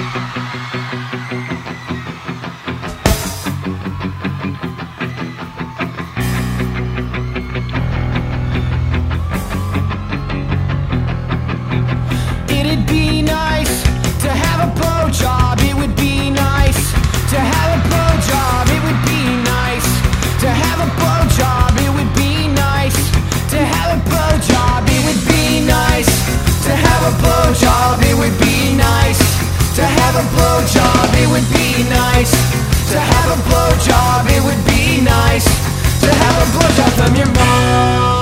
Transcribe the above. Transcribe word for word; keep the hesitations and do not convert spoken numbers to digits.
It'd be nice to have a blowjob. It would be nice to have a blowjob. It would be nice to have a blowjob. It would be nice to have a blowjob. It would be nice to have a blowjob. It would be nice to have a blowjob. It would be nice to have a blowjob. It would be nice to have a blowjob from your mom.